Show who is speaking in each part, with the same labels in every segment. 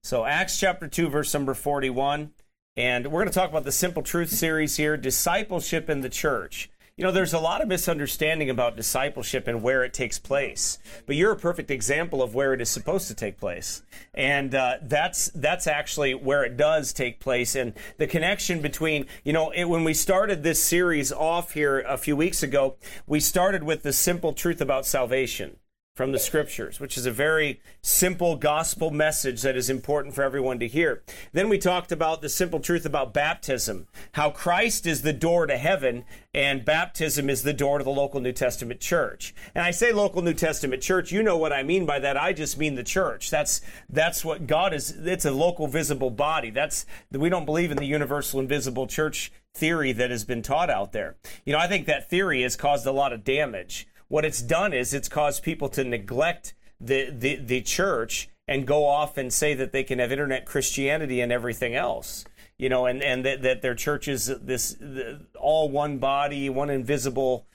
Speaker 1: So Acts chapter 2, verse number 41. And we're going to talk about the Simple Truth series here, discipleship in the church. You know, there's a lot of misunderstanding about discipleship and where it takes place. But you're a perfect example of where it is supposed to take place. And that's actually where it does take place. And the connection between, when we started this series off here a few weeks ago, we started with the simple truth about salvation from the Scriptures, which is a very simple gospel message that is important for everyone to hear. Then we talked about the simple truth about baptism, how Christ is the door to heaven, and baptism is the door to the local New Testament church. And I say local New Testament church, you know what I mean by that. I just mean the church. That's what God is. It's a local visible body. We don't believe in the universal invisible church theory that has been taught out there. I think that theory has caused a lot of damage. What it's done is it's caused people to neglect the church and go off and say that they can have internet Christianity and everything else, and that their church is all one body, one invisible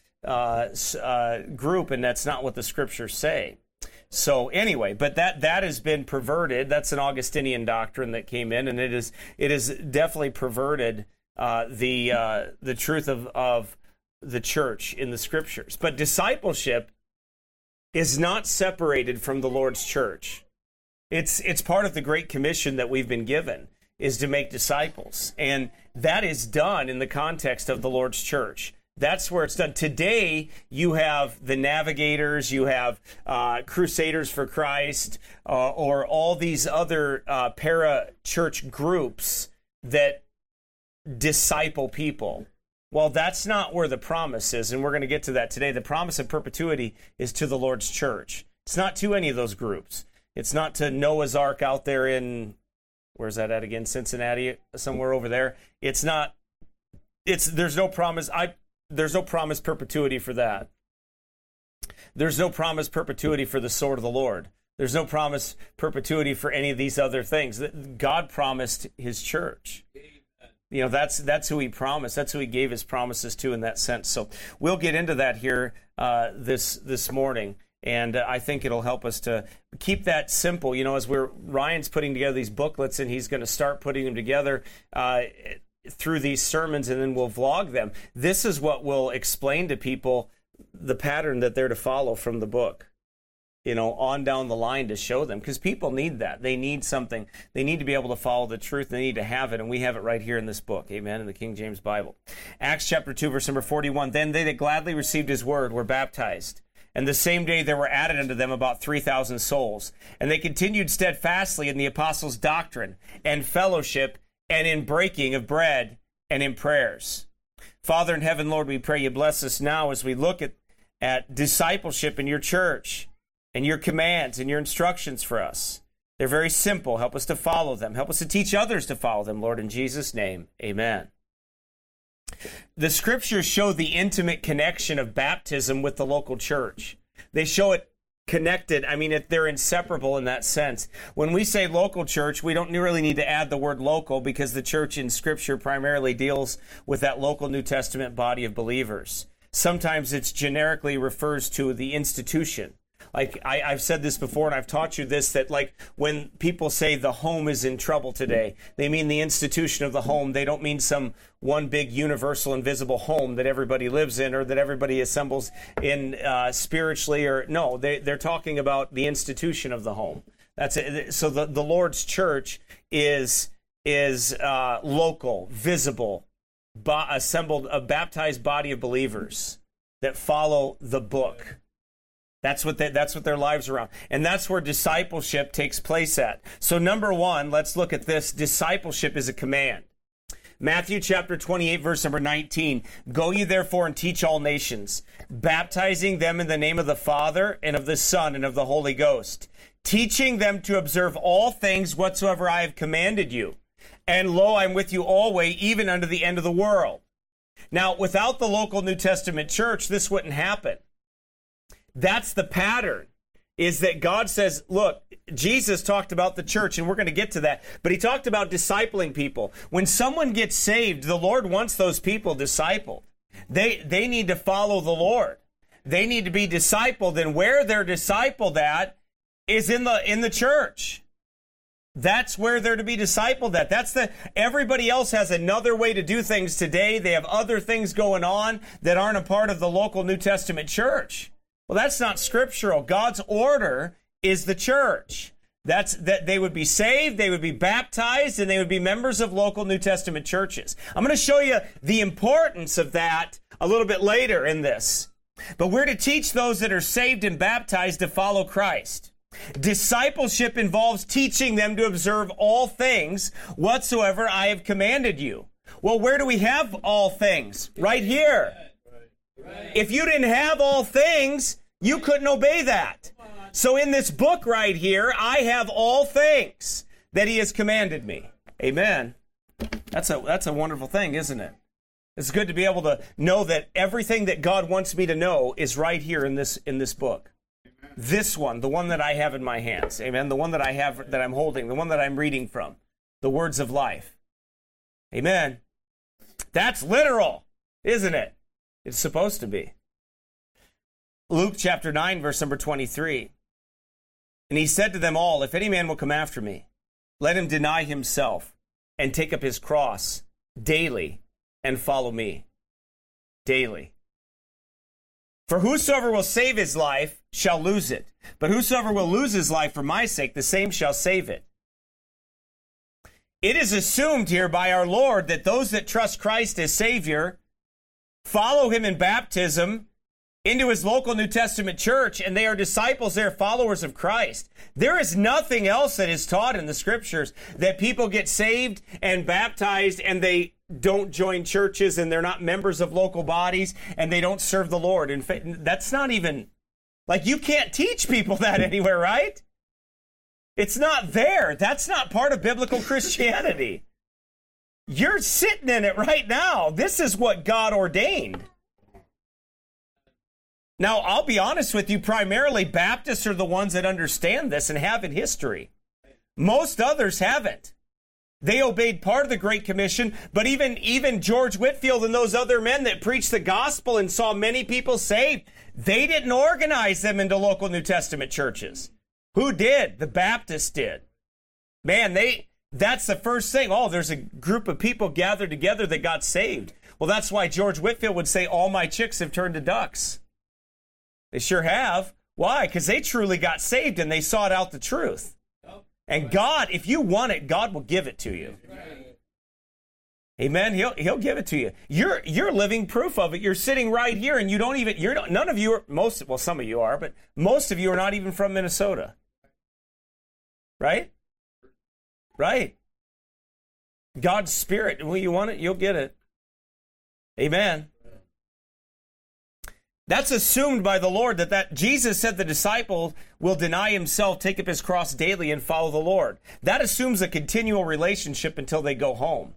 Speaker 1: group, and that's not what the Scriptures say. So anyway, but that has been perverted. That's an Augustinian doctrine that came in, and it is definitely perverted the truth of the church in the Scriptures. But discipleship is not separated from the Lord's church. It's part of the Great Commission that we've been given, is to make disciples. And that is done in the context of the Lord's church. That's where it's done. Today, you have the Navigators, you have Crusaders for Christ, or all these other para-church groups that disciple people. Well, that's not where the promise is, and we're going to get to that today. The promise of perpetuity is to the Lord's church. It's not to any of those groups. It's not to Noah's Ark out there in, where's that at again? Cincinnati, somewhere over there. There's no promise. There's no promise perpetuity for that. There's no promise perpetuity for the sword of the Lord. There's no promise perpetuity for any of these other things. God promised his church. That's who he promised. That's who he gave his promises to in that sense. So we'll get into that here this morning, and I think it'll help us to keep that simple. As Ryan's putting together these booklets, and he's going to start putting them together through these sermons, and then we'll vlog them. This is what will explain to people the pattern that they're to follow from the book. On down the line to show them, because people need that. They need something. They need to be able to follow the truth. They need to have it, and we have it right here in this book, amen, in the King James Bible. Acts chapter 2, verse number 41, Then they that gladly received his word were baptized, and the same day there were added unto them about 3,000 souls. And they continued steadfastly in the apostles' doctrine and fellowship, and in breaking of bread, and in prayers. Father in heaven, Lord, we pray you bless us now as we look at discipleship in your church, and your commands and your instructions for us. They're very simple. Help us to follow them. Help us to teach others to follow them, Lord, in Jesus' name. Amen. The Scriptures show the intimate connection of baptism with the local church. They show it connected. They're inseparable in that sense. When we say local church, we don't really need to add the word local, because the church in Scripture primarily deals with that local New Testament body of believers. Sometimes it's generically refers to the institution. Like I've said this before, and I've taught you this, that like when people say the home is in trouble today, they mean the institution of the home. They don't mean some one big universal invisible home that everybody lives in or that everybody assembles in spiritually. Or no, they're talking about the institution of the home. That's it. So the Lord's church is local, visible, assembled, a baptized body of believers that follow the book. That's what their lives are around. And that's where discipleship takes place at. So number one, let's look at this. Discipleship is a command. Matthew chapter 28, verse number 19. Go ye therefore and teach all nations, baptizing them in the name of the Father and of the Son and of the Holy Ghost, teaching them to observe all things whatsoever I have commanded you. And lo, I'm with you always, even unto the end of the world. Now, without the local New Testament church, this wouldn't happen. That's the pattern, is that God says, look, Jesus talked about the church, and we're going to get to that, but he talked about discipling people. When someone gets saved, the Lord wants those people discipled. They need to follow the Lord. They need to be discipled, and where they're discipled at is in the church. That's where they're to be discipled at. Everybody else has another way to do things today. They have other things going on that aren't a part of the local New Testament church. Well, that's not scriptural. God's order is the church. That they would be saved, they would be baptized, and they would be members of local New Testament churches. I'm going to show you the importance of that a little bit later in this. But we're to teach those that are saved and baptized to follow Christ. Discipleship involves teaching them to observe all things whatsoever I have commanded you. Well, where do we have all things? Right here. If you didn't have all things, you couldn't obey that. So in this book right here, I have all things that he has commanded me. Amen. That's a wonderful thing, isn't it? It's good to be able to know that everything that God wants me to know is right here in this book. Amen. This one, the one that I have in my hands. Amen. The one that I have, that I'm holding, the one that I'm reading from. The words of life. Amen. That's literal, isn't it? It's supposed to be. Luke chapter 9, verse number 23. And he said to them all, if any man will come after me, let him deny himself and take up his cross daily and follow me. Daily. For whosoever will save his life shall lose it. But whosoever will lose his life for my sake, the same shall save it. It is assumed here by our Lord that those that trust Christ as Savior, follow him in baptism, into his local New Testament church, and they are disciples, they are followers of Christ. There is nothing else that is taught in the scriptures that people get saved and baptized and they don't join churches and they're not members of local bodies and they don't serve the Lord. In fact, that's not even, like, you can't teach people that anywhere, right? It's not there. That's not part of biblical Christianity. You're sitting in it right now. This is what God ordained. Now, I'll be honest with you, primarily Baptists are the ones that understand this and have in history. Most others haven't. They obeyed part of the Great Commission, but even George Whitefield and those other men that preached the gospel and saw many people saved, they didn't organize them into local New Testament churches. Who did? The Baptists did. Man, that's the first thing. Oh, there's a group of people gathered together that got saved. Well, that's why George Whitefield would say, all my chicks have turned to ducks. They sure have. Why? Because they truly got saved and they sought out the truth. And God, if you want it, God will give it to you. Amen. He'll give it to you. You're living proof of it. You're sitting right here, and none of you are some of you are, but most of you are not even from Minnesota. Right? Right. God's Spirit. When you want it, you'll get it. Amen. That's assumed by the Lord that Jesus said the disciple will deny himself, take up his cross daily, and follow the Lord. That assumes a continual relationship until they go home.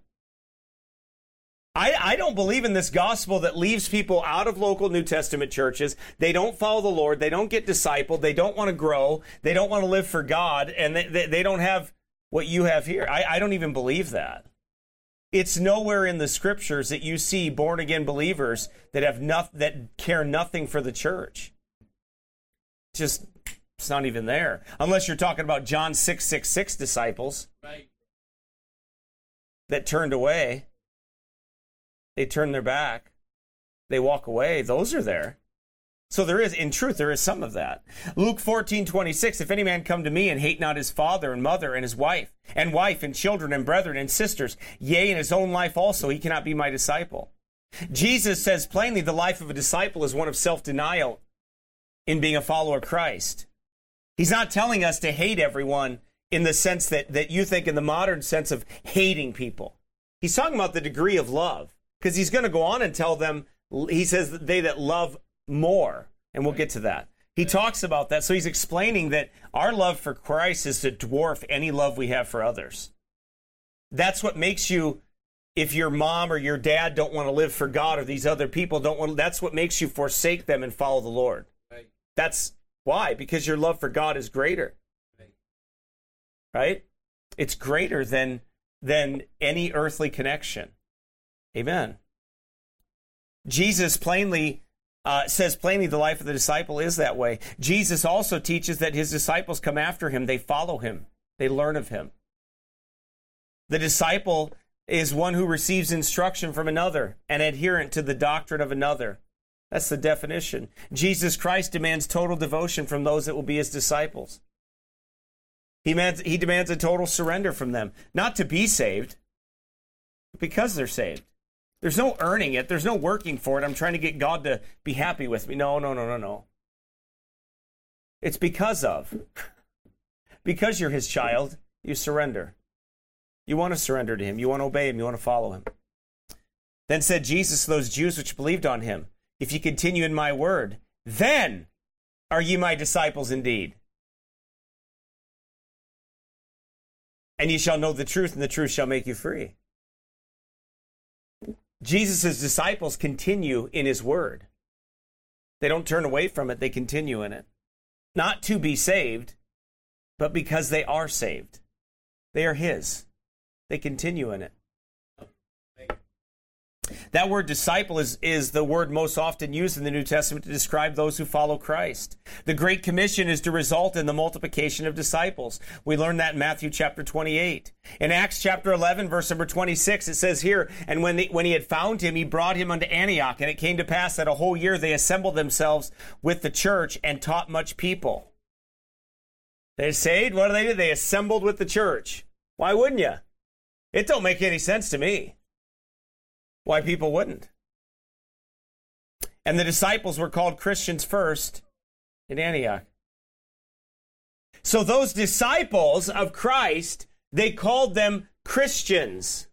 Speaker 1: I don't believe in this gospel that leaves people out of local New Testament churches. They don't follow the Lord. They don't get discipled. They don't want to grow. They don't want to live for God. And they don't have what you have here. I don't even believe that. It's nowhere in the scriptures that you see born-again believers that care nothing for the church. It's not even there. Unless you're talking about John 6:66 disciples, right, that turned away. They turn their back. They walk away. Those are there. So in truth, there is some of that. Luke 14:26, if any man come to me and hate not his father and mother and his wife and children and brethren and sisters, yea, and his own life also, he cannot be my disciple. Jesus says plainly the life of a disciple is one of self-denial in being a follower of Christ. He's not telling us to hate everyone in the sense that you think in the modern sense of hating people. He's talking about the degree of love, because he's going to go on and tell them, he says that they that love more, and we'll get to that. He talks about that, so he's explaining that our love for Christ is to dwarf any love we have for others. That's what makes you, if your mom or your dad don't want to live for God, or these other people don't want, that's what makes you forsake them and follow the Lord. Right. That's why, because your love for God is greater. Right? It's greater than any earthly connection. Amen. Jesus says plainly the life of the disciple is that way. Jesus also teaches that his disciples come after him. They follow him. They learn of him. The disciple is one who receives instruction from another, an adherent to the doctrine of another. That's the definition. Jesus Christ demands total devotion from those that will be his disciples. He demands a total surrender from them, not to be saved, but because they're saved. There's no earning it. There's no working for it. I'm trying to get God to be happy with me. No. It's because you're his child, you surrender. You want to surrender to him. You want to obey him. You want to follow him. Then said Jesus to those Jews which believed on him, if ye continue in my word, then are ye my disciples indeed. And ye shall know the truth, and the truth shall make you free. Jesus' disciples continue in his word. They don't turn away from it. They continue in it. Not to be saved, but because they are saved. They are his. They continue in it. That word disciple is the word most often used in the New Testament to describe those who follow Christ. The Great Commission is to result in the multiplication of disciples. We learn that in Matthew chapter 28. In Acts chapter 11, verse number 26, it says here, and when he had found him, he brought him unto Antioch. And it came to pass that a whole year they assembled themselves with the church and taught much people. They saved? What do? They assembled with the church. Why wouldn't you? It don't make any sense to me why people wouldn't. And the disciples were called Christians first in Antioch. So those disciples of Christ, they called them Christians.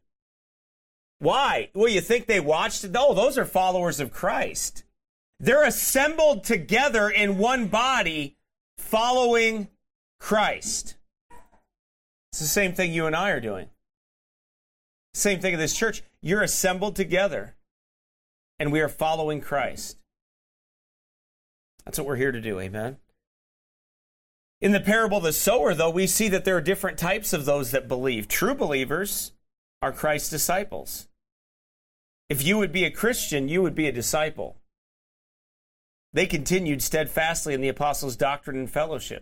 Speaker 1: Why? Well, you think they watched it? No, those are followers of Christ. They're assembled together in one body following Christ. It's the same thing you and I are doing. Same thing in this church. You're assembled together, and we are following Christ. That's what we're here to do, amen? In the parable of the sower, though, we see that there are different types of those that believe. True believers are Christ's disciples. If you would be a Christian, you would be a disciple. They continued steadfastly in the apostles' doctrine and fellowship.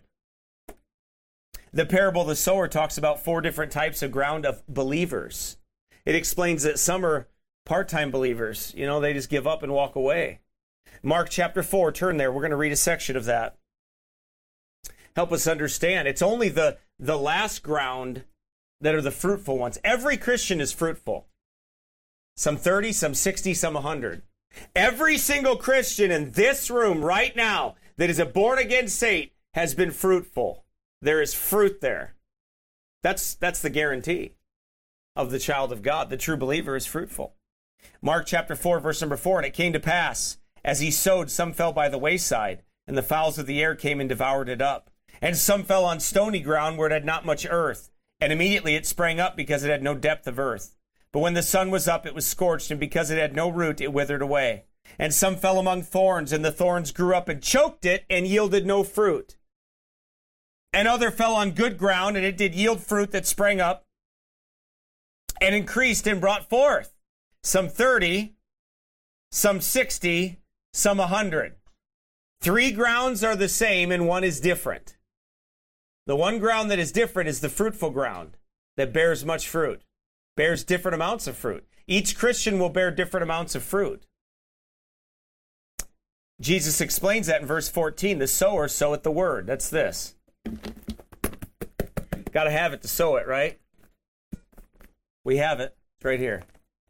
Speaker 1: The parable of the sower talks about 4 different types of ground of believers. It explains that some are part-time believers. You know, they just give up and walk away. Mark chapter 4, turn there. We're going to read a section of that. Help us understand. It's only the last ground that are the fruitful ones. Every Christian is fruitful. Some 30, some 60, some 100. Every single Christian in this room right now that is a born-again saint has been fruitful. There is fruit there. That's the guarantee of the child of God. The true believer is fruitful. Mark chapter 4, verse number 4, and it came to pass, as he sowed, some fell by the wayside, and the fowls of the air came and devoured it up. And some fell on stony ground where it had not much earth, and immediately it sprang up because it had no depth of earth. But when the sun was up, it was scorched, and because it had no root, it withered away. And some fell among thorns, and the thorns grew up and choked it, and yielded no fruit. And other fell on good ground, and it did yield fruit that sprang up, and increased and brought forth, some 30, some 60, some 100. 3 grounds are the same, and one is different. The one ground that is different is the fruitful ground that bears much fruit, bears different amounts of fruit. Each Christian will bear different amounts of fruit. Jesus explains that in verse 14. The sower soweth the word. That's this. Got to have it to sow it, right? We have it. It's right here.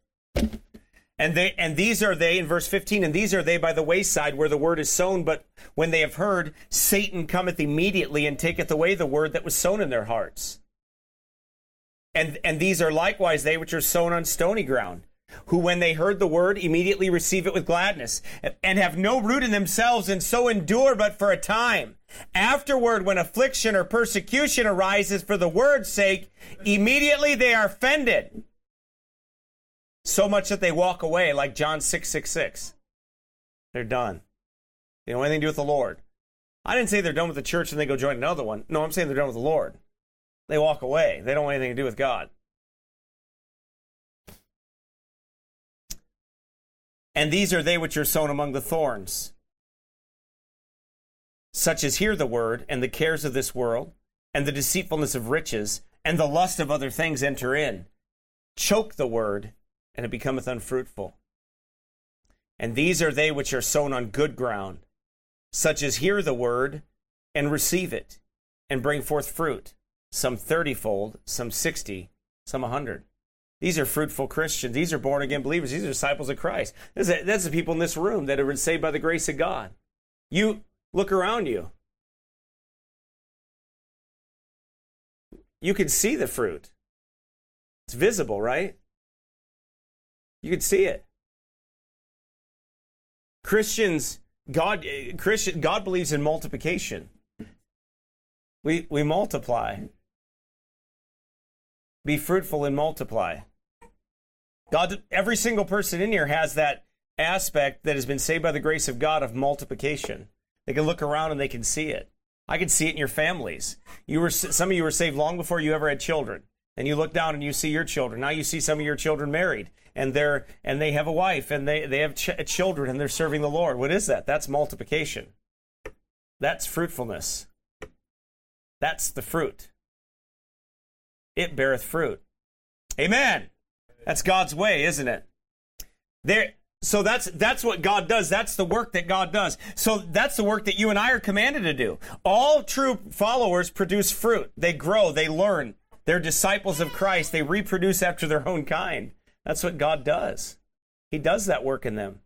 Speaker 1: And these are they, in verse 15, and these are they by the wayside where the word is sown, but when they have heard, Satan cometh immediately and taketh away the word that was sown in their hearts. And these are likewise they which are sown on stony ground, who when they heard the word immediately receive it with gladness, and have no root in themselves, and so endure but for a time. Afterward, when affliction or persecution arises for the word's sake, immediately they are offended, so much that they walk away, like John 6:66. They're done. They don't have anything to do with the Lord. I didn't say they're done with the church and they go join another one. No, I'm saying they're done with the Lord. They walk away. They don't want anything to do with God. And these are they which are sown among the thorns, such as hear the word, and the cares of this world, and the deceitfulness of riches, and the lust of other things enter in, choke the word, and it becometh unfruitful. And these are they which are sown on good ground, such as hear the word, and receive it, and bring forth fruit, some 30-fold, some 60, some 100. These are fruitful Christians. These are born-again believers. These are disciples of Christ. That's the people in this room that have been saved by the grace of God. You look around you. You can see the fruit. It's visible, right? You can see it. God believes in multiplication. We multiply. Be fruitful and multiply. God, every single person in here has that aspect that has been saved by the grace of God of multiplication. They can look around and they can see it. I can see it in your families. Some of you were saved long before you ever had children. And you look down and you see your children. Now you see some of your children married, and they have a wife, and they have children, and they're serving the Lord. What is that? That's multiplication. That's fruitfulness. That's the fruit. It beareth fruit. Amen. That's God's way, isn't it? So that's what God does. That's the work that God does. So that's the work that you and I are commanded to do. All true followers produce fruit. They grow. They learn. They're disciples of Christ. They reproduce after their own kind. That's what God does. He does that work in them.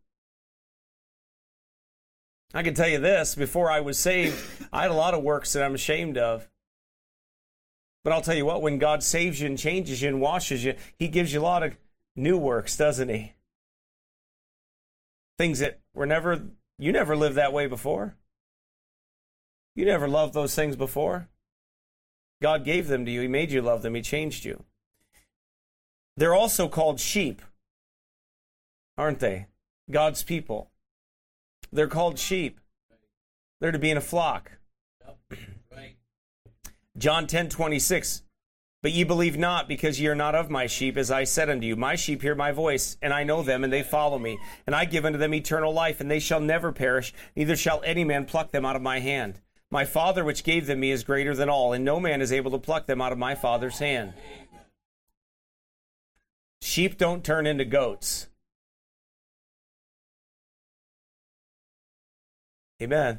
Speaker 1: I can tell you this, before I was saved, I had a lot of works that I'm ashamed of. But I'll tell you what, when God saves you and changes you and washes you, He gives you a lot of new works, doesn't He? Things that you never lived that way before. You never loved those things before. God gave them to you. He made you love them. He changed you. They're also called sheep, aren't they? God's people. They're called sheep. They're to be in a flock.
Speaker 2: Right.
Speaker 1: John 10:26. But ye believe not, because ye are not of my sheep, as I said unto you. My sheep hear my voice, and I know them, and they follow me. And I give unto them eternal life, and they shall never perish, neither shall any man pluck them out of my hand. My Father which gave them me is greater than all, and no man is able to pluck them out of my Father's hand. Sheep don't turn into goats. Amen.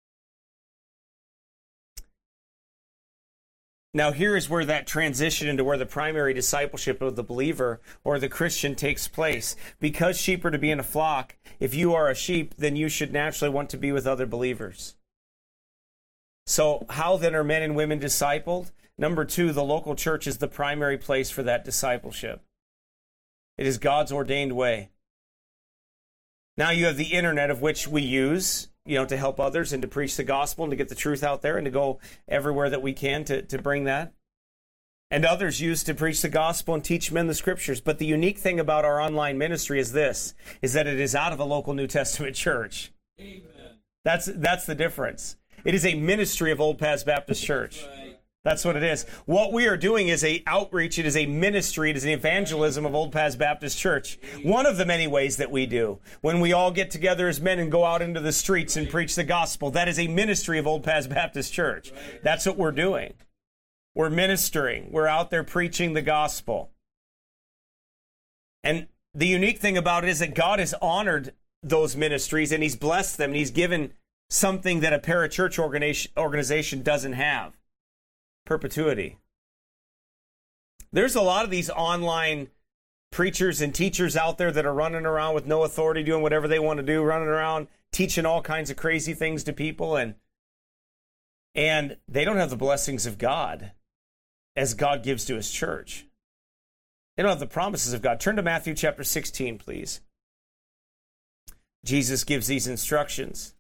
Speaker 1: Now here is where that transition into where the primary discipleship of the believer or the Christian takes place. Because sheep are to be in a flock, if you are a sheep, then you should naturally want to be with other believers. So how then are men and women discipled? Number 2, the local church is the primary place for that discipleship. It is God's ordained way. Now you have the internet, of which we use, to help others and to preach the gospel and to get the truth out there and to go everywhere that we can to bring that. And others use to preach the gospel and teach men the scriptures. But the unique thing about our online ministry is this, is that it is out of a local New Testament church.
Speaker 2: Amen.
Speaker 1: That's the difference. It is a ministry of Old Paths Baptist Church.
Speaker 2: Right.
Speaker 1: That's what it is. What we are doing is a outreach. It is a ministry. It is an evangelism of Old Paths Baptist Church. One of the many ways that we do. When we all get together as men and go out into the streets and preach the gospel, that is a ministry of Old Paths Baptist Church. That's what we're doing. We're ministering. We're out there preaching the gospel. And the unique thing about it is that God has honored those ministries and He's blessed them and He's given something that a parachurch organization doesn't have. Perpetuity. There's a lot of these online preachers and teachers out there that are running around with no authority, doing whatever they want to do, running around teaching all kinds of crazy things to people, and they don't have the blessings of God as God gives to His church. They don't have the promises of God. Turn to Matthew chapter 16, please. Jesus gives these instructions.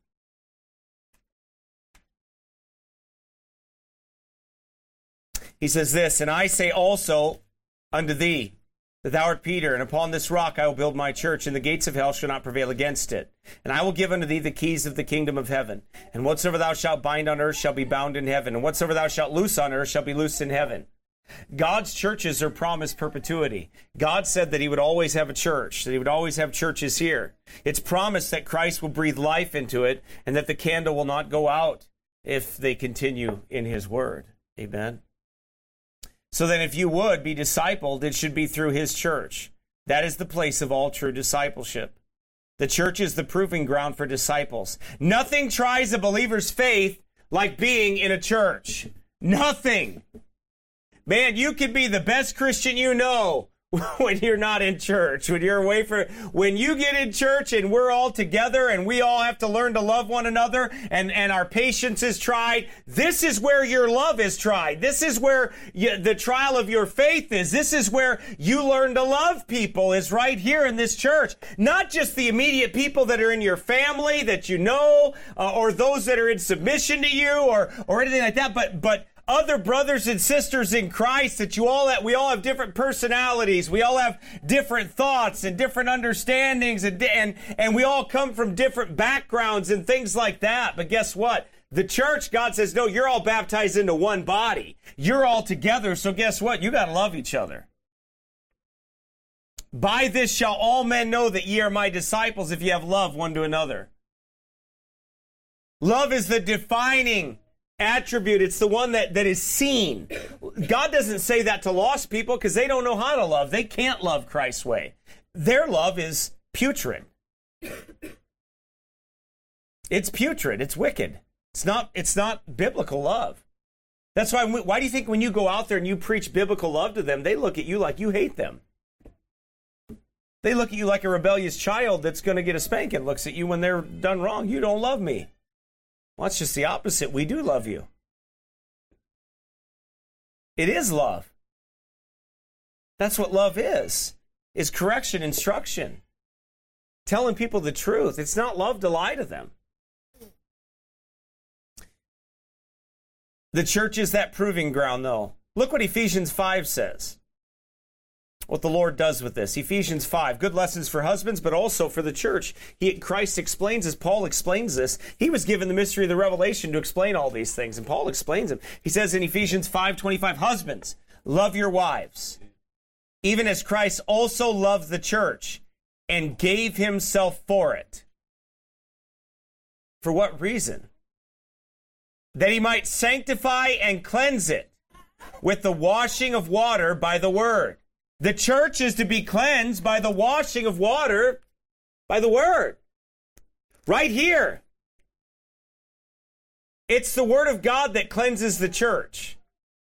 Speaker 1: He says this, and I say also unto thee, that thou art Peter, and upon this rock I will build my church, and the gates of hell shall not prevail against it. And I will give unto thee the keys of the kingdom of heaven. And whatsoever thou shalt bind on earth shall be bound in heaven, and whatsoever thou shalt loose on earth shall be loosed in heaven. God's churches are promised perpetuity. God said that He would always have a church, that He would always have churches here. It's promised that Christ will breathe life into it, and that the candle will not go out if they continue in His word. Amen. So then if you would be discipled, it should be through his church. That is the place of all true discipleship. The church is the proving ground for disciples. Nothing tries a believer's faith like being in a church. Nothing. Man, you can be the best Christian you know when you're not in church, when you get in church and we're all together and we all have to learn to love one another and our patience is tried. This is where your love is tried. This is where the trial of your faith is. This is where you learn to love people, is right here in this church. Not just the immediate people that are in your family that you know, or those that are in submission to you or anything like that, but other brothers and sisters in Christ that we all have different personalities. We all have different thoughts and different understandings and we all come from different backgrounds and things like that. But guess what? The church, God says, no, you're all baptized into one body. You're all together. So guess what? You got to love each other. By this shall all men know that ye are my disciples if you have love one to another. Love is the defining attribute. It's the one that is seen. God doesn't say that to lost people because they don't know how to love. They can't love Christ's way. Their love is putrid. It's putrid. It's wicked. It's not biblical love. That's why do you think when you go out there and you preach biblical love to them, they look at you like you hate them? They look at you like a rebellious child that's going to get a spanking, looks at you when they're done wrong. You don't love me. Well, it's just the opposite. We do love you. It is love. That's what love is correction, instruction, telling people the truth. It's not love to lie to them. The church is that proving ground, though. Look what Ephesians 5 says. What the Lord does with this. Ephesians 5, good lessons for husbands, but also for the church. Christ explains as Paul explains this. He was given the mystery of the revelation to explain all these things, and Paul explains them. He says in Ephesians 5:25, husbands, love your wives, even as Christ also loved the church and gave himself for it. For what reason? That he might sanctify and cleanse it with the washing of water by the word. The church is to be cleansed by the washing of water by the word. Right here. It's the word of God that cleanses the church.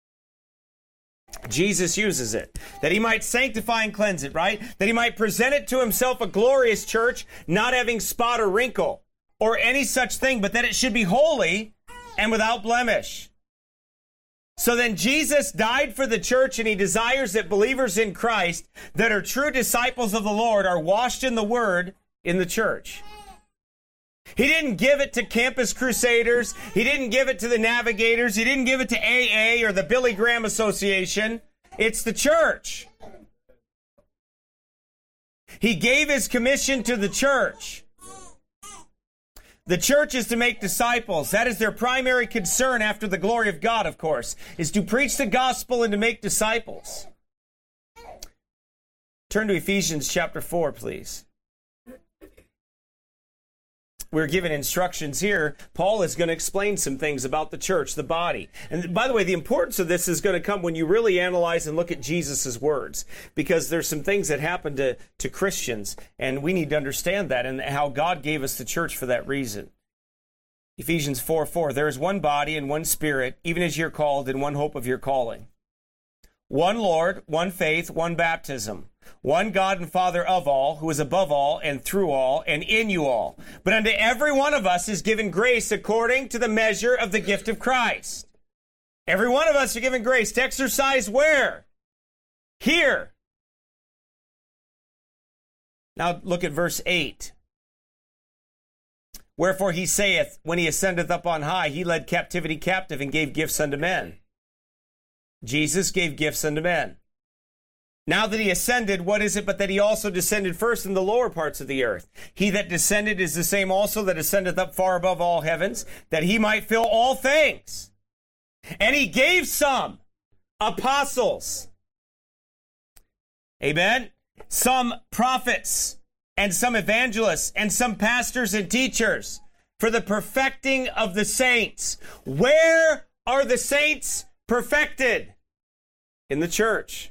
Speaker 1: Jesus uses it. That he might sanctify and cleanse it, right? That he might present it to himself a glorious church, not having spot or wrinkle or any such thing, but that it should be holy and without blemish. So then Jesus died for the church, and he desires that believers in Christ that are true disciples of the Lord are washed in the word in the church. He didn't give it to Campus Crusaders. He didn't give it to the Navigators. He didn't give it to AA or the Billy Graham Association. It's the church. He gave his commission to the church. The church is to make disciples. That is their primary concern after the glory of God, of course, is to preach the gospel and to make disciples. Turn to Ephesians chapter 4, please. We're given instructions here. Paul is going to explain some things about the church, the body. And by the way, the importance of this is going to come when you really analyze and look at Jesus' words, because there's some things that happen to Christians, and we need to understand that and how God gave us the church for that reason. Ephesians 4:4, there is one body and one spirit, even as you're called, in one hope of your calling. One Lord, one faith, one baptism. One God and Father of all, who is above all and through all and in you all. But unto every one of us is given grace according to the measure of the gift of Christ. Every one of us are given grace to exercise where? Here. Now look at verse 8. Wherefore he saith, when he ascendeth up on high, he led captivity captive and gave gifts unto men. Jesus gave gifts unto men. Now that he ascended, what is it but that he also descended first in the lower parts of the earth? He that descended is the same also that ascendeth up far above all heavens, that he might fill all things. And he gave some apostles. Amen. Some prophets and some evangelists and some pastors and teachers for the perfecting of the saints. Where are the saints perfected? in the church.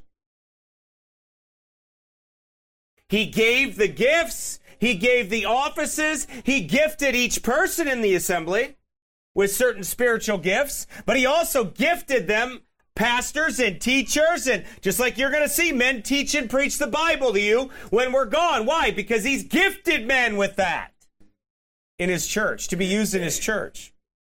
Speaker 1: He gave the gifts. He gave the offices. He gifted each person in the assembly with certain spiritual gifts, but he also gifted them pastors and teachers, and just like you're going to see, men teach and preach the Bible to you when we're gone. Why? Because he's gifted men with that in his church, to be used in his church.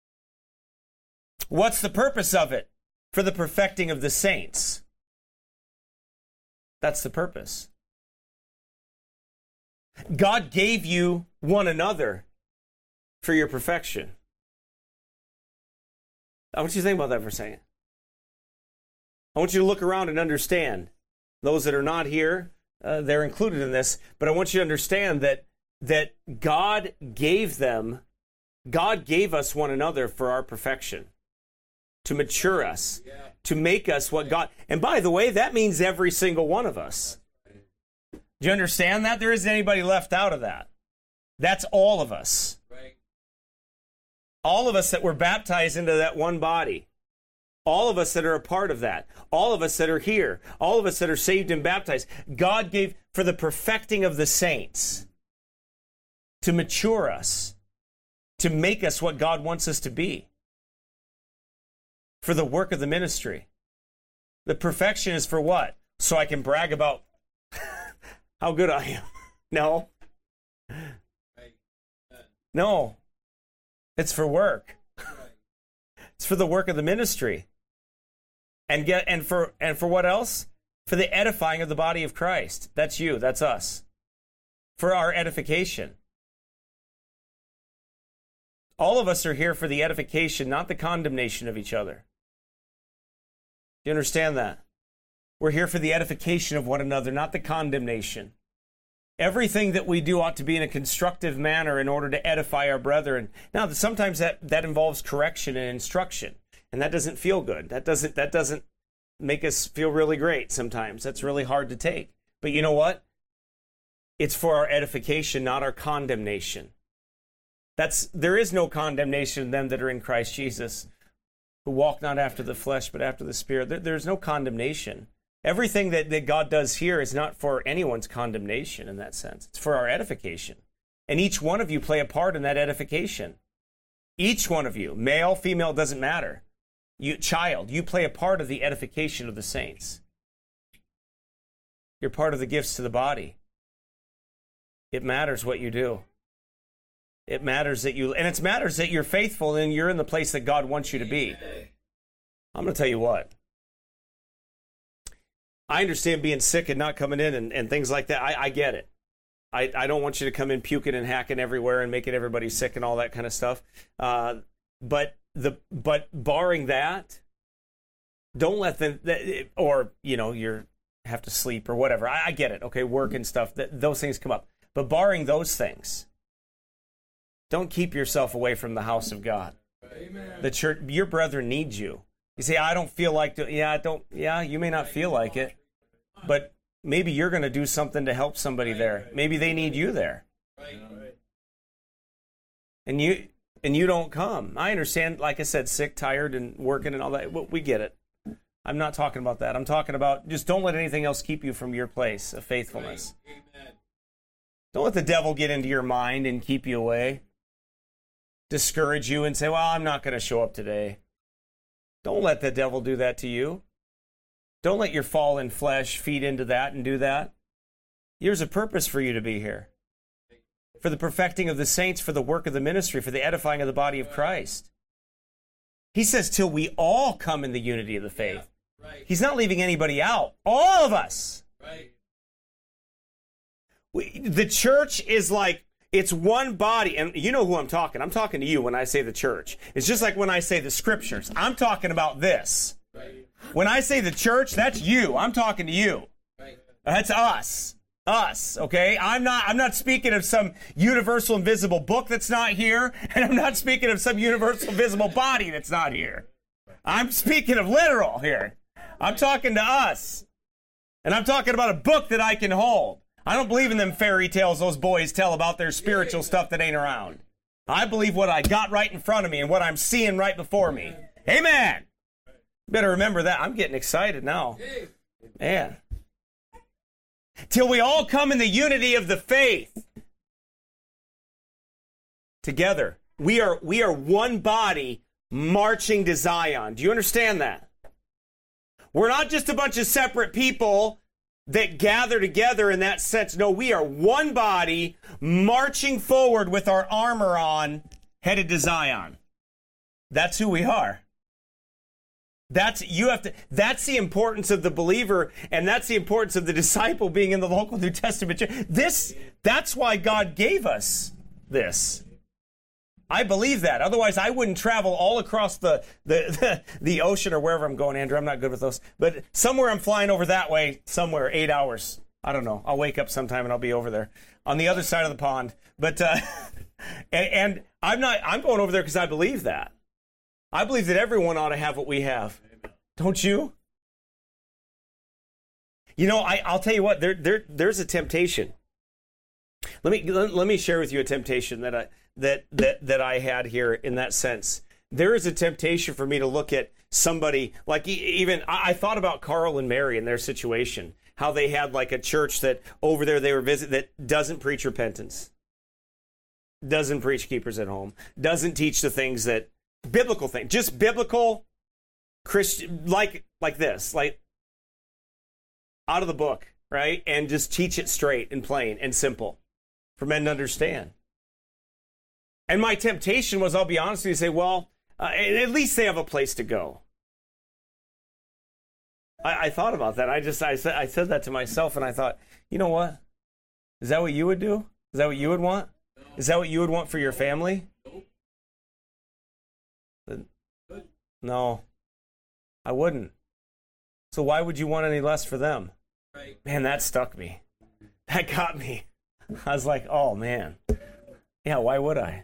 Speaker 1: What's the purpose of it? For the perfecting of the saints. That's the purpose. God gave you one another for your perfection. I want you to think about that for a second. I want you to look around and understand. Those that are not here, they're included in this. But I want you to understand that God gave us one another for our perfection, to mature us, to make us what God... And by the way, that means every single one of us. Do you understand that? There isn't anybody left out of that. That's all of us. All of us that were baptized into that one body. All of us that are a part of that. All of us that are here. All of us that are saved and baptized. God gave for the perfecting of the saints. To mature us. To make us what God wants us to be. For the work of the ministry. The perfection is for what? So I can brag about how good I am. No. No. It's for work. It's for the work of the ministry. And for what else? For the edifying of the body of Christ. That's you, that's us. For our edification. All of us are here for the edification, not the condemnation of each other. Do you understand that? We're here for the edification of one another, not the condemnation. Everything that we do ought to be in a constructive manner in order to edify our brethren. Now, sometimes that involves correction and instruction, and that doesn't feel good. That doesn't make us feel really great sometimes. That's really hard to take. But you know what? It's for our edification, not our condemnation. There is no condemnation in them that are in Christ Jesus, who walk not after the flesh, but after the Spirit. There's no condemnation. Everything that God does here is not for anyone's condemnation in that sense. It's for our edification. And each one of you play a part in that edification. Each one of you, male, female, doesn't matter. You play a part of the edification of the saints. You're part of the gifts to the body. It matters what you do. It matters that it matters that you're faithful and you're in the place that God wants you to be. I'm going to tell you what. I understand being sick and not coming in and things like that. I get it. I don't want you to come in puking and hacking everywhere and making everybody sick and all that kind of stuff. But barring that, don't let them, or you have to sleep or whatever. I get it. Okay, work and stuff. Those things come up. But barring those things, don't keep yourself away from the house of God. Amen. The church, your brethren need you. You say, I don't feel like to. Yeah, you may not feel like it, but maybe you're going to do something to help somebody there. Maybe they need you there. And you don't come. I understand, like I said, sick, tired, and working and all that. We get it. I'm not talking about that. I'm talking about just don't let anything else keep you from your place of faithfulness. Amen. Don't let the devil get into your mind and keep you away. Discourage you and say, well, I'm not going to show up today. Don't let the devil do that to you. Don't let your fallen flesh feed into that and do that. There's a purpose for you to be here. For the perfecting of the saints, for the work of the ministry, for the edifying of the body of Christ. He says, till we all come in the unity of the faith. Yeah, right. He's not leaving anybody out. All of us. Right. The church is like, it's one body. And you know who I'm talking. I'm talking to you when I say the church. It's just like when I say the scriptures. I'm talking about this. Right. When I say the church, that's you. I'm talking to you. Right. That's us. Us, okay? I'm not speaking of some universal invisible book that's not here, and I'm not speaking of some universal visible body that's not here. I'm speaking of literal here. I'm talking to us. And I'm talking about a book that I can hold. I don't believe in them fairy tales those boys tell about their spiritual stuff that ain't around. I believe what I got right in front of me and what I'm seeing right before me. Amen. Better remember that. I'm getting excited now. Man. Till we all come in the unity of the faith. Together. We are one body marching to Zion. Do you understand that? We're not just a bunch of separate people that gather together in that sense. No, we are one body marching forward with our armor on, headed to Zion. That's who we are. That's the importance of the believer, and that's the importance of the disciple being in the local New Testament church. That's why God gave us this. I believe that. Otherwise, I wouldn't travel all across the ocean or wherever I'm going, Andrew. I'm not good with those. But somewhere I'm flying over that way, somewhere, 8 hours. I don't know. I'll wake up sometime and I'll be over there on the other side of the pond. But and I'm going over there because I believe that. I believe that everyone ought to have what we have. Don't you? You know, I'll tell you what, there's a temptation. Let me share with you a temptation that I had here in that sense. There is a temptation for me to look at somebody, like even, I thought about Carl and Mary and their situation, how they had like a church that over there they were visiting that doesn't preach repentance, doesn't preach keepers at home, doesn't teach the things that, biblical things, just biblical Christian, like this, like out of the book, right? And just teach it straight and plain and simple for men to understand. And my temptation was, I'll be honest with you, say, well, at least they have a place to go. I thought about that. I said that to myself, and I thought, you know what? Is that what you would do? Is that what you would want? Is that what you would want for your family? No, I wouldn't. So why would you want any less for them? Right. Man, that stuck me. That got me. I was like, oh, man. Yeah, why would I?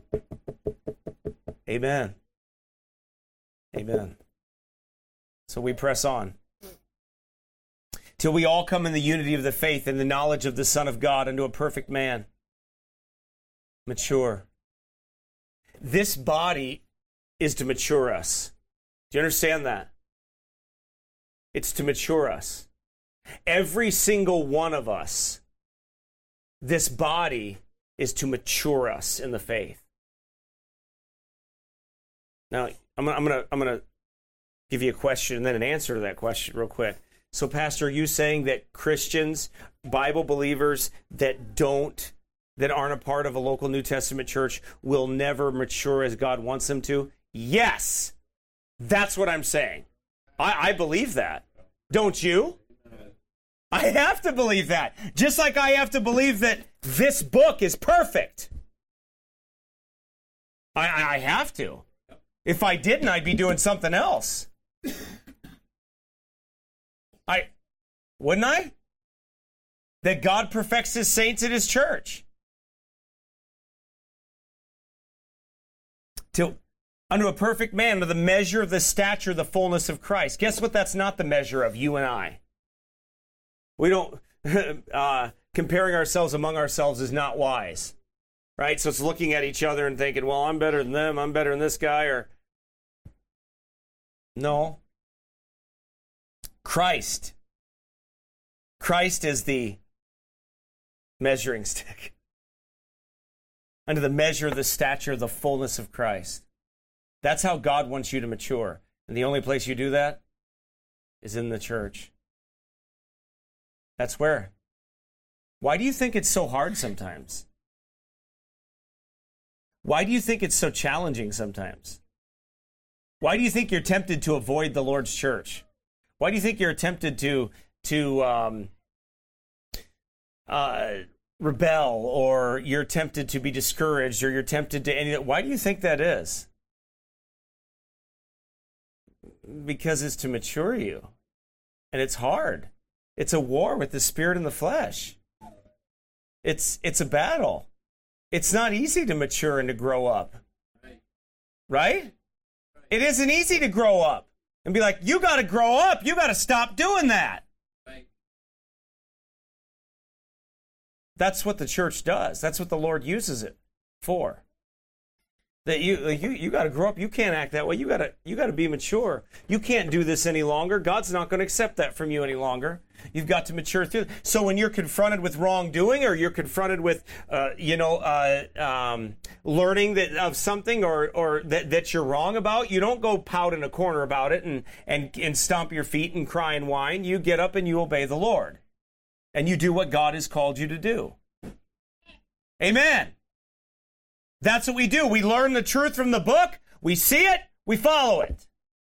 Speaker 1: Amen. Amen. So we press on. Till we all come in the unity of the faith and the knowledge of the Son of God unto a perfect man. Mature. This body is to mature us. Do you understand that? It's to mature us. Every single one of us, this body is to mature us in the faith. Now, I'm gonna give you a question and then an answer to that question real quick. So, Pastor, are you saying that Christians, Bible believers that aren't a part of a local New Testament church will never mature as God wants them to? Yes, that's what I'm saying. I believe that. Don't you? I have to believe that. Just like I have to believe that this book is perfect. I have to. If I didn't, I'd be doing something else. Wouldn't I? That God perfects his saints in his church. Unto a perfect man, to the measure of the stature, the fullness of Christ. Guess what? That's not the measure of you and I. We don't, comparing ourselves among ourselves is not wise, right? So it's looking at each other and thinking, well, I'm better than them, I'm better than this guy, or... No. Christ is the measuring stick. Under the measure of the stature, the fullness of Christ. That's how God wants you to mature. And the only place you do that is in the church. That's where. Why do you think it's so hard sometimes? Why do you think it's so challenging sometimes? Why do you think you're tempted to avoid the Lord's church? Why do you think you're tempted to rebel, or you're tempted to be discouraged, or you're tempted to any? Why do you think that is? Because it's to mature you. And it's hard. It's a war with the spirit and the flesh. It's a battle. It's not easy to mature and to grow up. Right? It isn't easy to grow up and be like, you got to grow up. You got to stop doing that. That's what the church does. That's what the Lord uses it for. That you got to grow up. You can't act that way. You got to be mature. You can't do this any longer. God's not going to accept that from you any longer. You've got to mature through. So when you're confronted with wrongdoing, or you're confronted with learning that of something or that you're wrong about, you don't go pout in a corner about it and stomp your feet and cry and whine. You get up and you obey the Lord, and you do what God has called you to do. Amen. That's what we do. We learn the truth from the book. We see it. We follow it.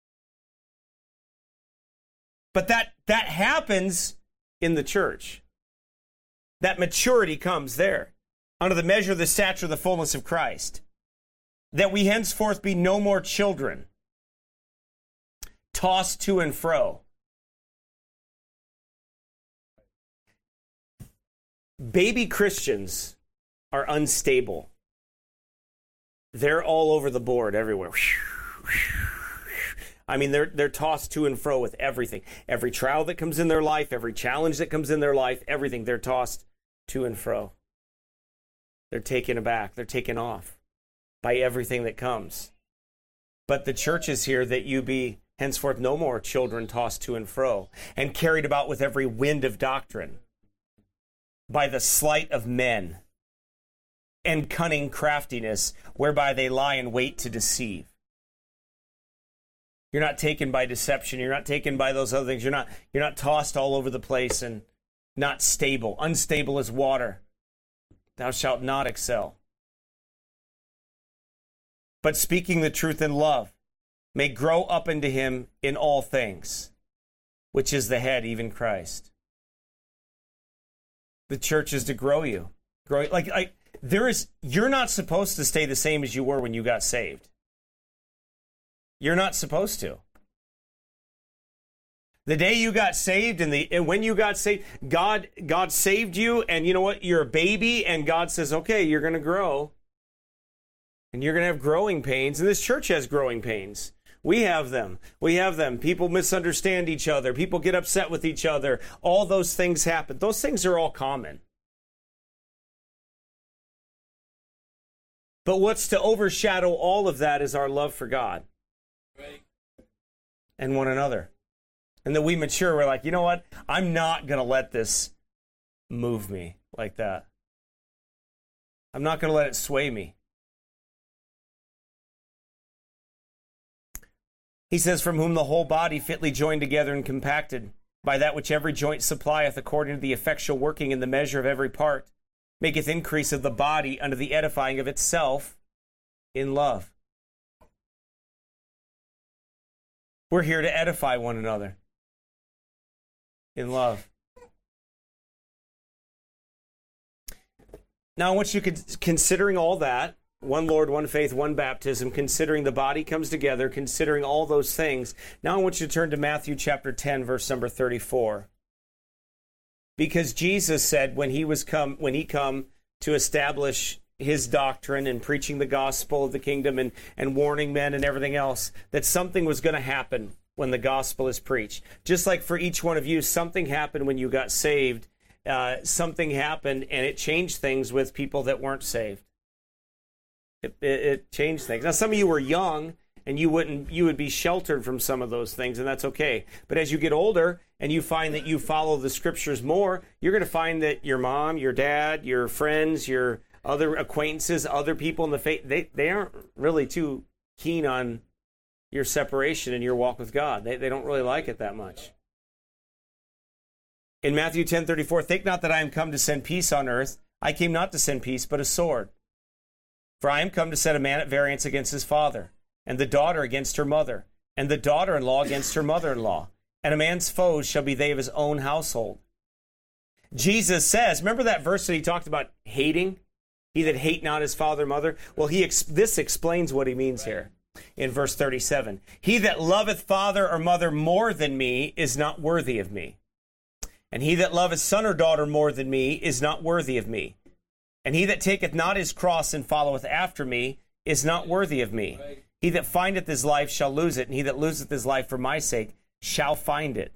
Speaker 1: But that happens in the church. That maturity comes there, under the measure of the stature of the fullness of Christ. That we henceforth be no more children, tossed to and fro. Baby Christians are unstable. They're all over the board everywhere. I mean, they're tossed to and fro with everything. Every trial that comes in their life, every challenge that comes in their life, everything, they're tossed to and fro. They're taken aback. They're taken off by everything that comes. But the church is here that you be henceforth no more children tossed to and fro and carried about with every wind of doctrine by the sleight of men and cunning craftiness, whereby they lie in wait to deceive. You're not taken by deception. You're not taken by those other things. You're not tossed all over the place and not stable. Unstable as water. Thou shalt not excel. But speaking the truth in love, may grow up into him in all things, which is the head, even Christ. The church is to grow you. Grow you're not supposed to stay the same as you were when you got saved. You're not supposed to. The day you got saved and when you got saved, God saved you, and you know what? You're a baby, and God says, okay, you're going to grow. And you're going to have growing pains. And this church has growing pains. We have them. People misunderstand each other. People get upset with each other. All those things happen. Those things are all common. But what's to overshadow all of that is our love for God and one another. And that we mature, we're like, you know what? I'm not going to let this move me like that. I'm not going to let it sway me. He says, from whom the whole body fitly joined together and compacted, by that which every joint supplieth according to the effectual working in the measure of every part, maketh increase of the body unto the edifying of itself in love. We're here to edify one another in love. Now I want you considering all that, one Lord, one faith, one baptism, considering the body comes together, considering all those things. Now I want you to turn to Matthew chapter 10, verse number 34. Because Jesus said when he come to establish his doctrine and preaching the gospel of the kingdom and warning men and everything else, that something was going to happen when the gospel is preached. Just like for each one of you, something happened when you got saved. Something happened and it changed things with people that weren't saved. It changed things. Now, some of you were young and you would be sheltered from some of those things, and that's okay. But as you get older and you find that you follow the scriptures more, you're going to find that your mom, your dad, your friends, your other acquaintances, other people in the faith, they aren't really too keen on your separation and your walk with God. They don't really like it that much. In Matthew 10:34, think not that I am come to send peace on earth. I came not to send peace, but a sword. For I am come to set a man at variance against his father, and the daughter against her mother, and the daughter-in-law against her mother-in-law. And a man's foes shall be they of his own household. Jesus says, remember that verse that he talked about hating? He that hate not his father or mother? Well, this explains what he means here in verse 37. He that loveth father or mother more than me is not worthy of me. And he that loveth son or daughter more than me is not worthy of me. And he that taketh not his cross and followeth after me is not worthy of me. He that findeth his life shall lose it, and he that loseth his life for my sake shall find it.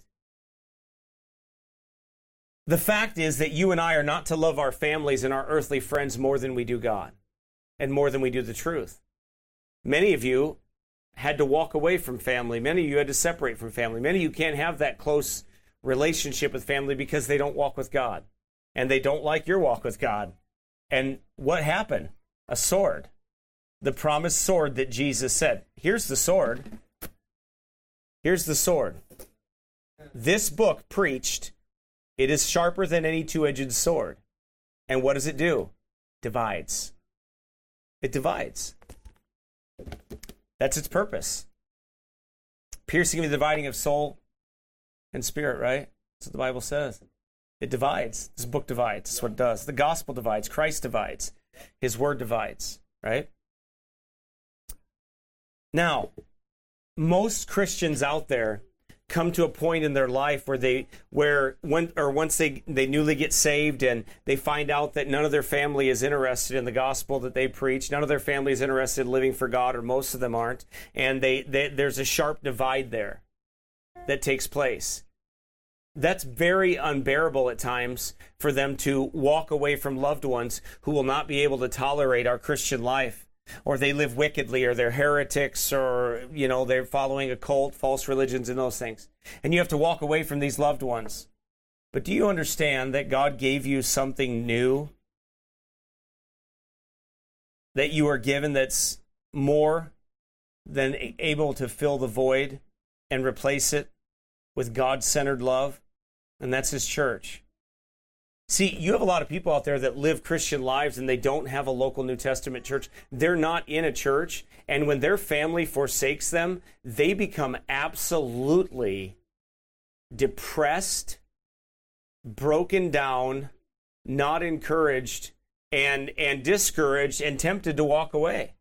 Speaker 1: The fact is that you and I are not to love our families and our earthly friends more than we do God, and more than we do the truth. Many of you had to walk away from family. Many of you had to separate from family. Many of you can't have that close relationship with family because they don't walk with God. And they don't like your walk with God. And what happened? A sword. The promised sword that Jesus said. Here's the sword. Here's the sword. This book preached, it is sharper than any two-edged sword. And what does it do? Divides. It divides. That's its purpose. Piercing the dividing of soul and spirit, right? That's what the Bible says. It divides. This book divides. That's what it does. The gospel divides. Christ divides. His word divides, right? Now, most Christians out there come to a point in their life once they newly get saved and they find out that none of their family is interested in the gospel that they preach, none of their family is interested in living for God, or most of them aren't, and there's a sharp divide there that takes place. That's very unbearable at times for them to walk away from loved ones who will not be able to tolerate our Christian life, or they live wickedly, or they're heretics, or, they're following a cult, false religions, and those things. And you have to walk away from these loved ones. But do you understand that God gave you something new that you are given that's more than able to fill the void and replace it with God-centered love? And that's His church. See, you have a lot of people out there that live Christian lives and they don't have a local New Testament church. They're not in a church. And when their family forsakes them, they become absolutely depressed, broken down, not encouraged, and discouraged and tempted to walk away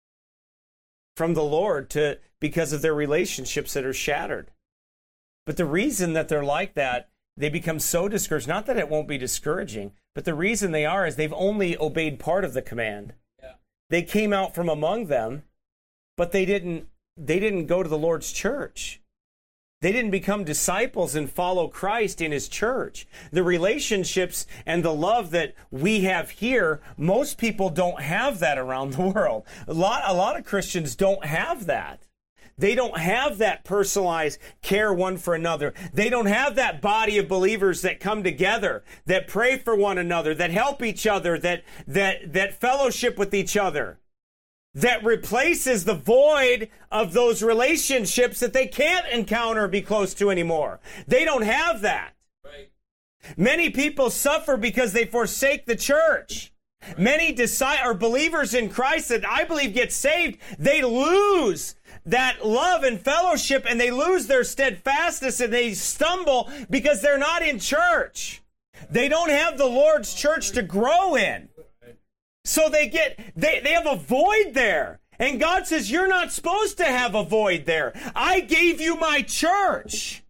Speaker 1: from the Lord because of their relationships that are shattered. But the reason that they're like that, they become so discouraged, not that it won't be discouraging, but the reason they are is they've only obeyed part of the command. Yeah. They came out from among them, but they didn't go to the Lord's church. They didn't become disciples and follow Christ in His church. The relationships and the love that we have here, most people don't have that around the world. A lot of Christians don't have that. They don't have that personalized care one for another. They don't have that body of believers that come together, that pray for one another, that help each other, that fellowship with each other, that replaces the void of those relationships that they can't encounter or be close to anymore. They don't have that. Right. Many people suffer because they forsake the church. Right. Many believers in Christ that I believe get saved, they lose that love and fellowship, and they lose their steadfastness, and they stumble because they're not in church. They don't have the Lord's church to grow in. So they have a void there. And God says, you're not supposed to have a void there. I gave you my church.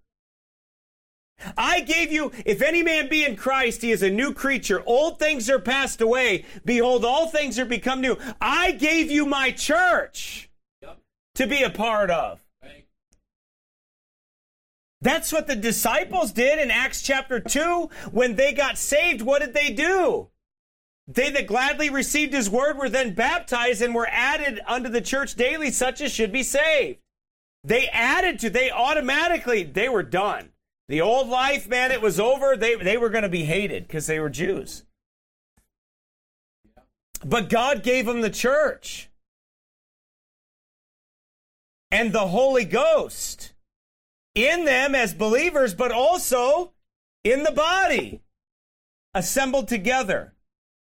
Speaker 1: I gave you, if any man be in Christ, he is a new creature. Old things are passed away. Behold, all things are become new. I gave you my church to be a part of. That's what the disciples did in Acts chapter 2. When they got saved, what did they do? They that gladly received His word were then baptized and were added unto the church daily, such as should be saved. They were done. The old life, man, it was over. They were going to be hated because they were Jews. But God gave them the church and the Holy Ghost in them as believers, but also in the body, assembled together.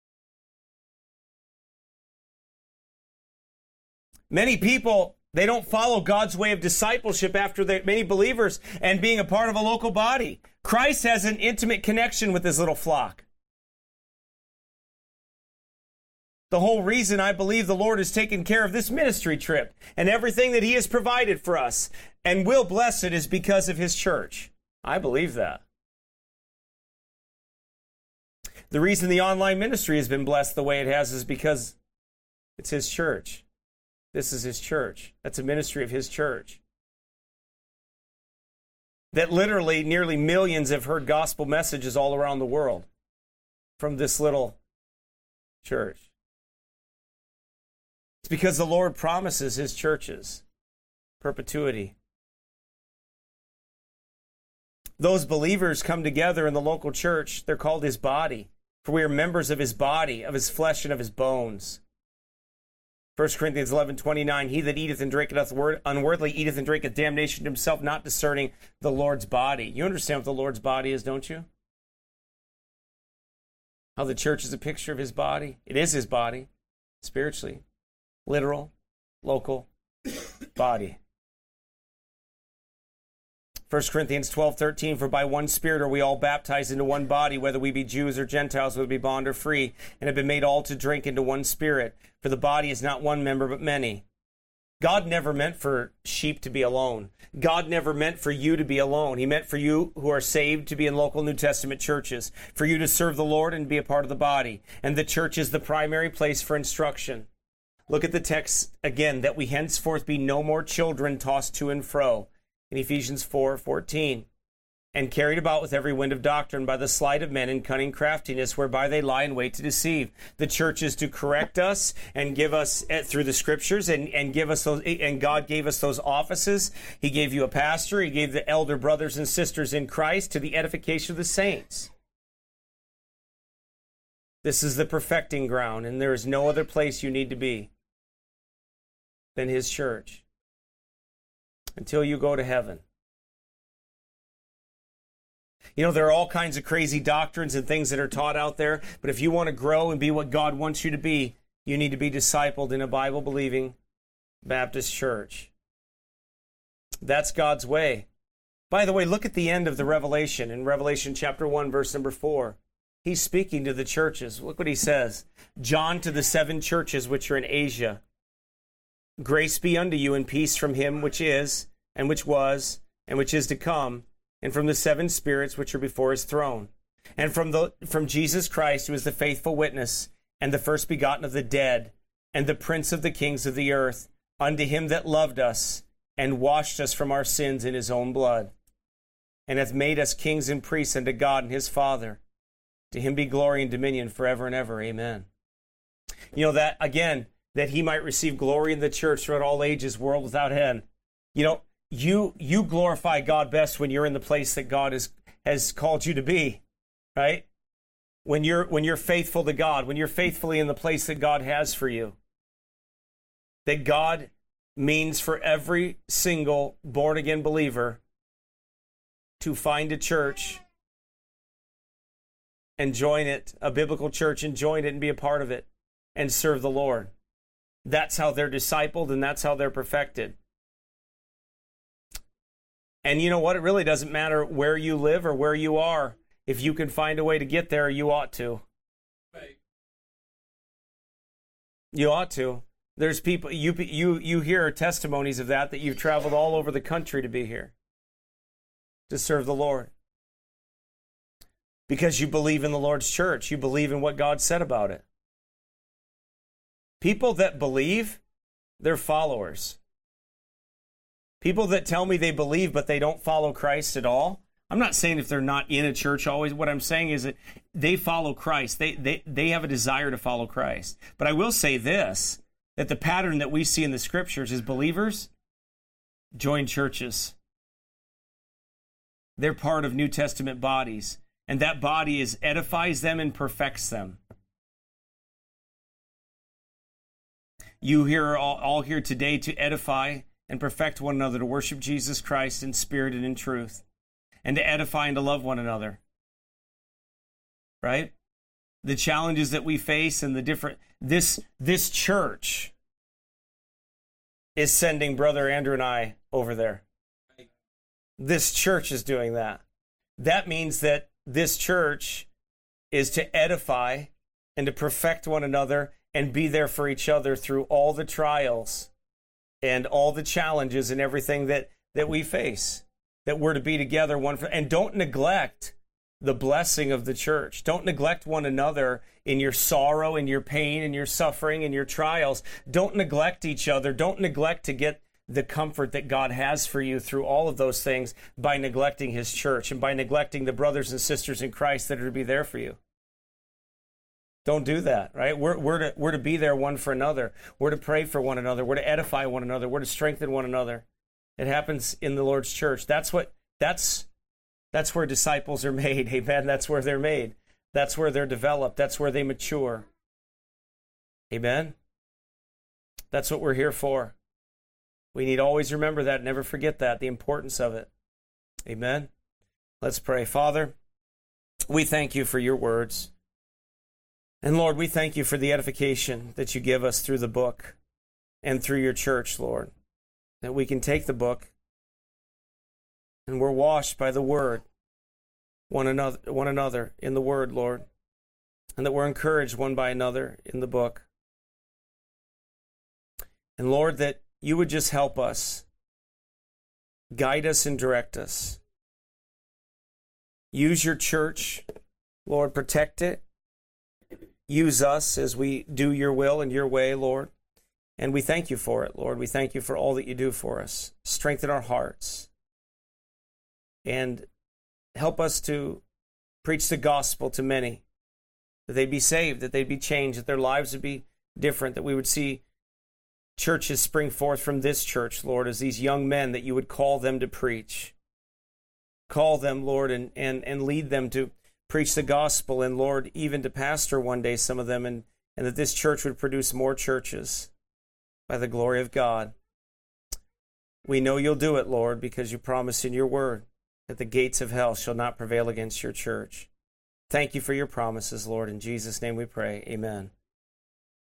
Speaker 1: Many people, they don't follow God's way of discipleship after many believers and being a part of a local body. Christ has an intimate connection with His little flock. The whole reason I believe the Lord has taken care of this ministry trip and everything that He has provided for us and will bless it is because of His church. I believe that. The reason the online ministry has been blessed the way it has is because it's His church. This is His church. That's a ministry of His church. That literally nearly millions have heard gospel messages all around the world from this little church. It's because the Lord promises his churches perpetuity. Those believers come together in the local church. They're called his body. For we are members of his body, of his flesh, and of his bones. 1 Corinthians 11:29, he that eateth and drinketh unworthily eateth and drinketh damnation to himself, not discerning the Lord's body. You understand what the Lord's body is, don't you? How the church is a picture of his body. It is his body, spiritually. Literal, local, body. 1 Corinthians 12:13, for by one Spirit are we all baptized into one body, whether we be Jews or Gentiles, whether we be bond or free, and have been made all to drink into one Spirit. For the body is not one member, but many. God never meant for sheep to be alone. God never meant for you to be alone. He meant for you who are saved to be in local New Testament churches, for you to serve the Lord and be a part of the body. And the church is the primary place for instruction. Look at the text again, that we henceforth be no more children tossed to and fro. In Ephesians 4:14, and carried about with every wind of doctrine by the sleight of men and cunning craftiness, whereby they lie in wait to deceive. The church is to correct us and give us through the scriptures and give us those. And God gave us those offices. He gave you a pastor. He gave the elder brothers and sisters in Christ to the edification of the saints. This is the perfecting ground, and there is no other place you need to be than his church until you go to heaven. You know, there are all kinds of crazy doctrines and things that are taught out there, but if you want to grow and be what God wants you to be, you need to be discipled in a Bible-believing Baptist church. That's God's way. By the way, look at the end of the Revelation, in Revelation chapter 1, verse number 4. He's speaking to the churches. Look what he says. John to the 7 churches which are in Asia. Grace be unto you and peace from him which is, and which was, and which is to come, and from the 7 spirits which are before his throne, and from Jesus Christ, who is the faithful witness, and the first begotten of the dead, and the prince of the kings of the earth, unto him that loved us, and washed us from our sins in his own blood, and hath made us kings and priests unto God and his Father. To him be glory and dominion forever and ever. Amen. You know, that, again, that he might receive glory in the church throughout all ages, world without end. You know, you glorify God best when you're in the place that God has called you to be, right? When you're faithful to God, when you're faithfully in the place that God has for you. That God means for every single born-again believer to find a church and join it, a biblical church, and join it and be a part of it and serve the Lord. That's how they're discipled, and that's how they're perfected. And you know what? It really doesn't matter where you live or where you are. If you can find a way to get there, you ought to.
Speaker 2: Right.
Speaker 1: You ought to. There's people, you hear testimonies of that you've traveled all over the country to be here, to serve the Lord. Because you believe in the Lord's church. You believe in what God said about it. People that believe, they're followers. People that tell me they believe but they don't follow Christ at all. I'm not saying if they're not in a church always. What I'm saying is that they follow Christ. They have a desire to follow Christ. But I will say this, that the pattern that we see in the scriptures is believers join churches. They're part of New Testament bodies. And that body edifies them and perfects them. You are all here today to edify and perfect one another, to worship Jesus Christ in spirit and in truth, and to edify and to love one another. Right? The challenges that we face and the different... This church is sending Brother Andrew and I over there. This church is doing that. That means that this church is to edify and to perfect one another and be there for each other through all the trials and all the challenges and everything that we face. That we're to be together and don't neglect the blessing of the church. Don't neglect one another in your sorrow, in your pain, in your suffering, in your trials. Don't neglect each other. Don't neglect to get the comfort that God has for you through all of those things by neglecting his church and by neglecting the brothers and sisters in Christ that are to be there for you. Don't do that, right? We're to be there one for another. We're to pray for one another. We're to edify one another. We're to strengthen one another. It happens in the Lord's church. That's where disciples are made. Amen. That's where they're made. That's where they're developed. That's where they mature. Amen. That's what we're here for. We need to always remember that, never forget that, the importance of it. Amen. Let's pray. Father, we thank you for your words. And Lord, we thank you for the edification that you give us through the book and through your church, Lord, that we can take the book and we're washed by the word, one another in the word, Lord, and that we're encouraged one by another in the book. And Lord, that you would just help us, guide us and direct us. Use your church, Lord, protect it. Use us as we do your will and your way, Lord. And we thank you for it, Lord. We thank you for all that you do for us. Strengthen our hearts. And help us to preach the gospel to many, that they'd be saved, that they'd be changed, that their lives would be different, that we would see churches spring forth from this church, Lord, as these young men, that you would call them to preach. Call them, Lord, and lead them to preach the gospel, and Lord, even to pastor one day some of them, and that this church would produce more churches by the glory of God. We know you'll do it, Lord, because you promised in your word that the gates of hell shall not prevail against your church. Thank you for your promises, Lord. In Jesus' name we pray. Amen.